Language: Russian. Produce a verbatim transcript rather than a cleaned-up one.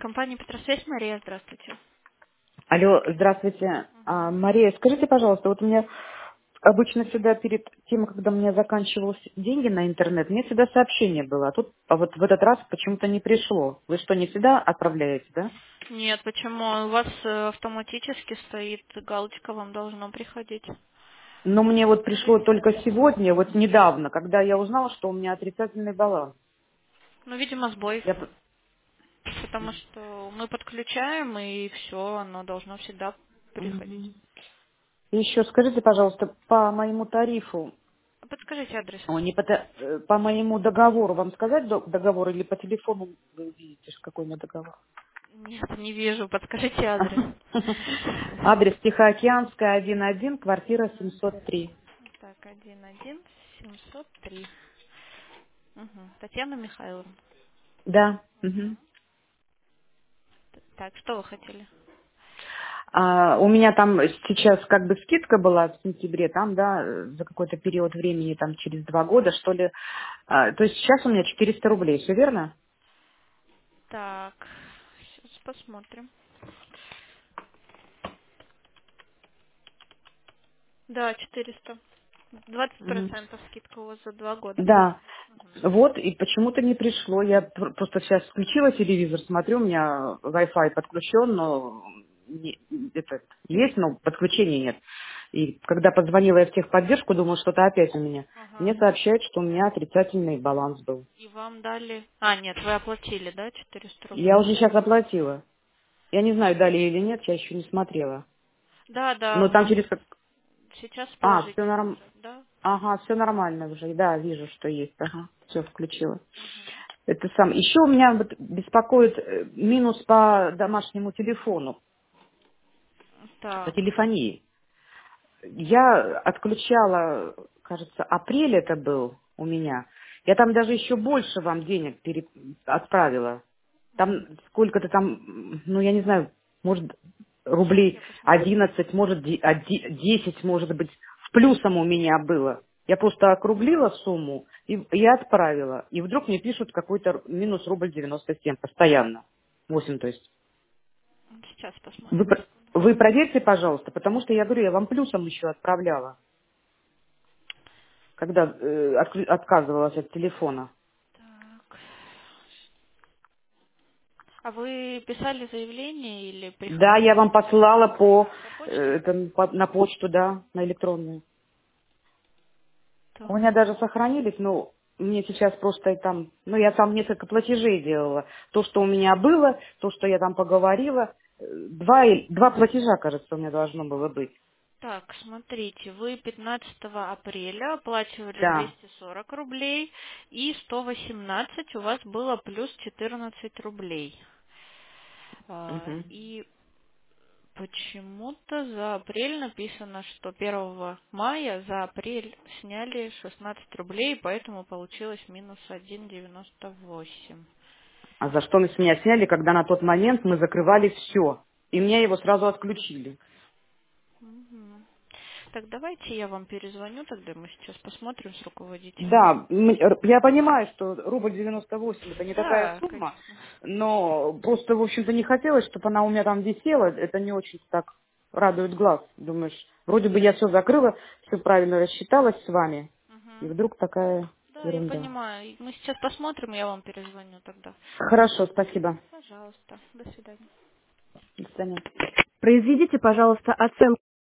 Компания Петросвязь, Мария, здравствуйте. Алло, здравствуйте. А, Мгм. Мария, скажите, пожалуйста, вот у меня обычно всегда перед тем, когда у меня заканчивались деньги на интернет, мне всегда сообщение было, а тут а вот в этот раз почему-то не пришло. Вы что, не всегда отправляете, да? Нет, почему? У вас э, автоматически стоит галочка, вам должно приходить. Но мне вот пришло Подскажите только адрес. сегодня, вот недавно, когда я узнала, что у меня отрицательный баланс. Ну, видимо, сбой, Я п- потому что мы подключаем, и все, оно должно всегда приходить. Мгм. И еще скажите, пожалуйста, по моему тарифу, А подскажите адрес. о, не по, та- э, по моему договору, вам сказать до- договор или по телефону вы увидите, ж какой у меня договор? Нет, не вижу, подскажите адрес. Адрес Тихоокеанская, один один, квартира семьсот три. Так, один один семьсот три. Угу. Татьяна Михайловна. Да. Мгм. Так, что вы хотели? А, у меня там сейчас как бы скидка была в сентябре, там, да, э, за какой-то период времени, там, через два года, что ли. А, то есть сейчас у меня четыреста рублей, все верно? Так, сейчас посмотрим. Да, четыреста. Двадцать Мгм. процентов скидка у вас за два года. Да. Мгм. Вот, и почему-то не пришло. Я пр- просто сейчас включила телевизор, смотрю, у меня Wi-Fi подключен, но не- это есть, но подключения нет. И когда позвонила я в техподдержку, думаю, что-то опять у меня. Мне Ага. сообщают, что у меня отрицательный баланс был. И вам дали... А, нет, вы оплатили, да, четыреста Я рублей? уже сейчас оплатила. Я не знаю, дали или нет, я еще не смотрела. Да, да, Но там мы через как... сейчас А, все положительно норм... уже, да? Ага, все нормально уже. Да, вижу, что есть. Ага, все включила. Мгм. Это сам. Еще у меня вот беспокоит э, минус по домашнему телефону, по Так. телефонии. Я отключала, кажется, апрель это был у меня. Я там даже еще больше вам денег пере- отправила. Там сколько-то там, м, ну я не знаю, может Сейчас рублей я посмотрю. одиннадцать, может де- оди- десять, может быть, с плюсом у меня было. Я просто округлила сумму и я отправила. И вдруг мне пишут какой-то р- минус рубль девяносто семь постоянно. Восемь, то есть. Сейчас Вы, посмотрим, про- секунду. вы проверьте, пожалуйста, потому что я говорю, я вам плюсом еще отправляла, когда э, отклю- отказывалась от телефона. Так. А вы писали заявление или Да, приходил? я вам послала по, А, по э, почте? это, по- на почту, да, на электронную. У Так. меня даже сохранились, но мне сейчас просто и там, ну я там несколько платежей делала. То, что у меня было, то, что я там поговорила, э, два, и- два платежа, кажется, у меня должно было быть. Так, смотрите, вы пятнадцатого апреля оплачивали Да. двести сорок рублей и сто восемнадцать у вас было плюс четырнадцать рублей. А, Мгм. И почему-то за апрель написано, что первого мая за апрель сняли шестнадцать рублей, поэтому получилось минус один девяносто восемь. А за что мы с меня сняли, когда на тот момент мы закрывали все. И меня его сразу отключили. Мгм. Так, давайте я вам перезвоню, тогда мы сейчас посмотрим с руководителем. Да, м- я понимаю, что рубль девяносто восемь это не такая Да, сумма, конечно. но просто, в общем-то, не хотелось, чтобы она у меня там висела. Это не очень так радует глаз. Думаешь, вроде бы я все закрыла, все правильно рассчиталась с вами, и Мгм. вдруг такая Да, я ерунда. понимаю. И мы сейчас посмотрим, я вам перезвоню тогда. Хорошо, спасибо. Пожалуйста. До свидания. До свидания. Произведите, пожалуйста, оценку